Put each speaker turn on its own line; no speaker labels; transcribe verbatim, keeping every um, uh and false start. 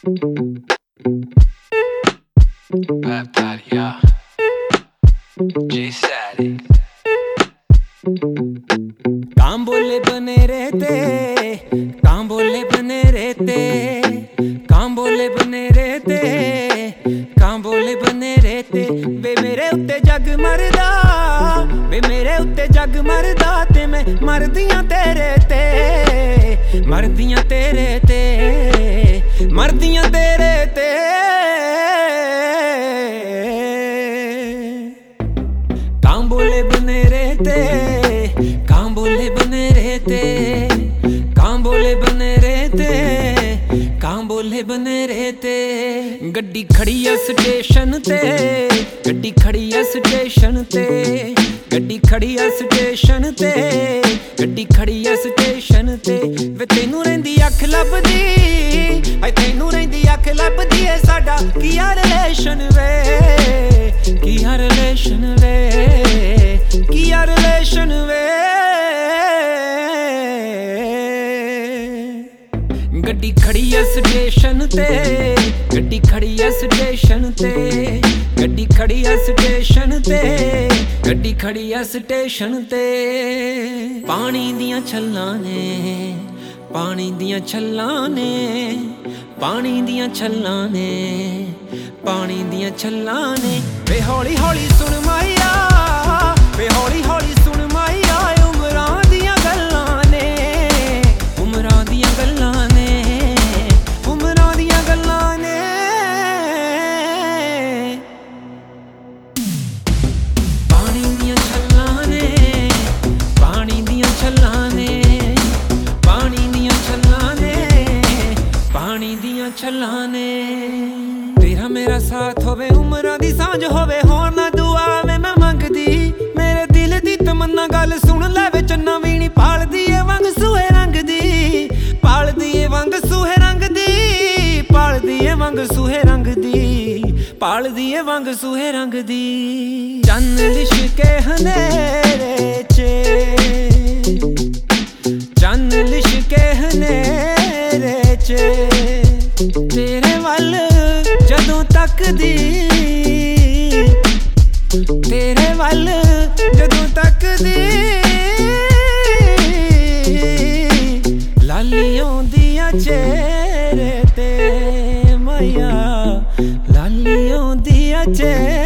Bad Daddy, yeah. J Saddy.
काम बोले बने रहते, काम बोले बने रहते, काम बोले बने रहते, काम बोले बने रहते। वे मेरे उत्ते जग मरदा, वे मेरे उत्ते जग मरदा, ते मैं मरदियां तेरे ते, मरदियां तेरे ते, मरदियां तेरे ते। काम बोले बने रहते, काम बोले बने रहते, काम बोले बने रहते, काम बोले बने रहते। गड्डी खड़ी है स्टेशन ते, गड्डी खड़ी है स्टेशन ते, गड्डी खड़ी है स्टेशन ते, गड्डी खड़ी है स्टेशन ते। वे तैनू रहिंदी अख लभदी, हाय तैनू रहिंदी अख लभदी है साडा किया रिलेशन वे, किया रिलेशन वे, किया रिलेशन वे। गड्डी खड़ी है स्टेशन ते, गड्डी खड़ी है स्टेशन ते, गड्डी खड़ी है स्टेशन ते, गड्डी खड़ी है स्टेशन ते। पानी दियां छल्लां ने, पानी दियां छल्लां ने, पानी दियां छल्लां ने, पानी दियां छल्लां ने। वे हौली हौली सुन माया, वे हौली हौली सुन माया, उमरां दियां गल्लां ने, उमरां दियां गल्लां ने, उमरां दियां गल्लां ने। पानी दियां छल्लां ने, पानी दियां छल्लां ने, पानी दियां छल्लां ने, पानी दियां छल्लां ने। तेरा मेरा साथ होवे, उमरां दी सांझ होवे, होर ना दुआ वे मैं मंगदी। मेरे दिल दी तमन्ना गल सुन ले वे, चन्ना वीणी पालदी ए वंग सूहे रंग दी, पालदी ए वंग सूहे रंग दी, पालदी ए वंग सूहे रंग दी, पालदी ए वंग सूहे रंग दी। चन्न लिशके हनेरे च, चन्न लिशके हनेरे च, तेरे वल जदों तकदी, तेरे वल जदों तकदी। लाली आउंदी आ चेहरे ते मैया, लाली आउंदी आ चेहरे